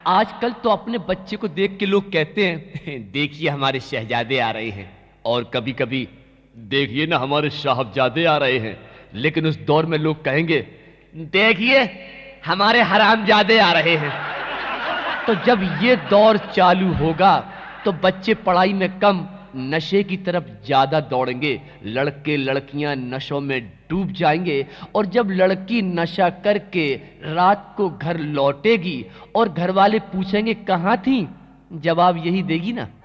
आजकल तो अपने बच्चे को देख के लोग कहते हैं देखिए हमारे शहजादे आ रहे हैं, और कभी कभी देखिए ना हमारे साहबजादे आ रहे हैं। लेकिन उस दौर में लोग कहेंगे देखिए हमारे हरामजादे आ रहे हैं। तो जब ये दौर चालू होगा तो बच्चे पढ़ाई में कम, नशे की तरफ ज्यादा दौड़ेंगे। लड़के लड़कियां नशों में डूब जाएंगे, और जब लड़की नशा करके रात को घर लौटेगी और घर वाले पूछेंगे कहां थी, जवाब यही देगी ना,